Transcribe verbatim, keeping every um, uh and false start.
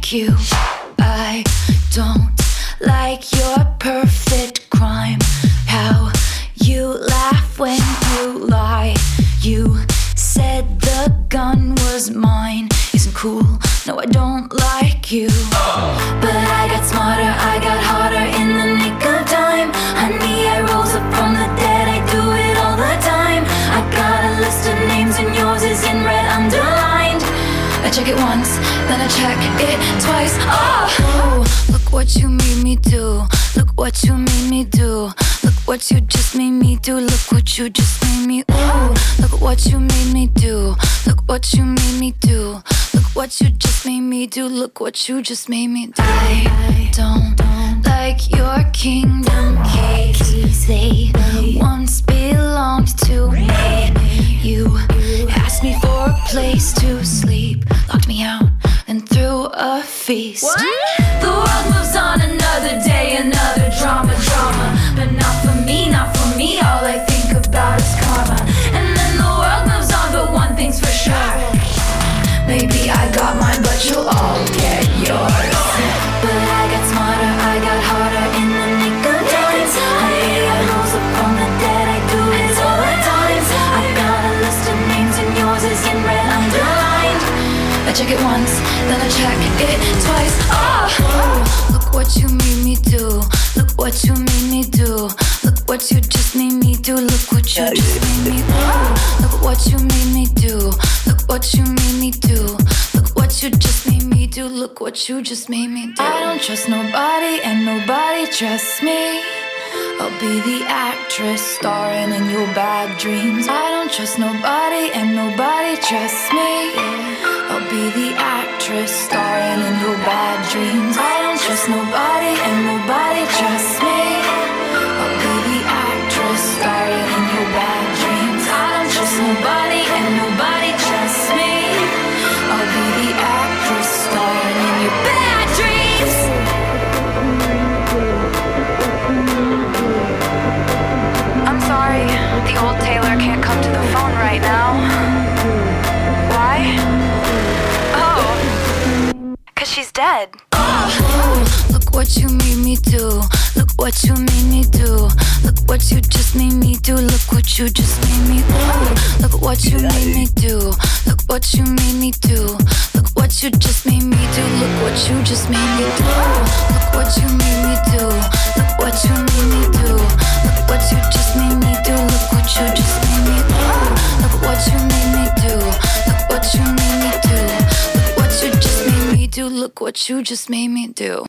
like you. I don't like your perfect crime. How you laugh when you lie. You said the gun was mine. Isn't cool, no I don't like you. But I got smarter, I got harder in the nick of time. Honey, I rose up from the dead, I do it all the time. I got a list of names and yours is in red underlined. I check it once, then I check it twice. Oh, look what you made me do. Look what you made me do. Look what you just made me do. Look what you just made me. Ooh, look what you made me do. Look what you made me do. Look what you just made me do. Look what you just made me do. I don't like your kingdom keys. They once belonged to me. You asked me for a place to sleep, locked me out and threw a feast. What? The world moves on another day, another drama, drama. But not for me, not for me. All I think about is karma. And then the world moves on, but one thing's for sure. Maybe I got mine, but you'll all get yours. But I got smarter, I got harder in the nick of time. Honey, I rose up from the dead, I do it all the time. I got a list of names and yours is in red underlined. I check it once, then I check it twice. Oh, look what you made me do. Look what you made me do. Look what you just made me do. Look what you just made me do. Look what you made me do. Look what you made me do. Look what you just made me do. Look what you just made me do. I don't trust nobody and nobody trusts me. I'll be the actress starring in your bad dreams. I don't trust nobody and nobody trusts me. I'll be the actress starring in your bad dreams. I don't trust nobody and nobody trusts me. I'll be the actress starring in your bad dreams. I don't trust nobody and nobody trusts me. I'll be the actress starring in your bad dreams. I'm sorry, the old Taylor can't come to the phone right now. Why? Oh, cause she's dead. Oh, look what you made me do. Look what you made me do. Look what you just made me do. Look what you just made me do. Look what you made me do. Look what you made me do. Look what you just made me do. Look what you just made me do. Look what you made me do. Look what you made me do. Look what you just made me do. Look what you just made me do. Look what you made me do. Look what you made me do. Look what you just made me do. Look what you just made me do.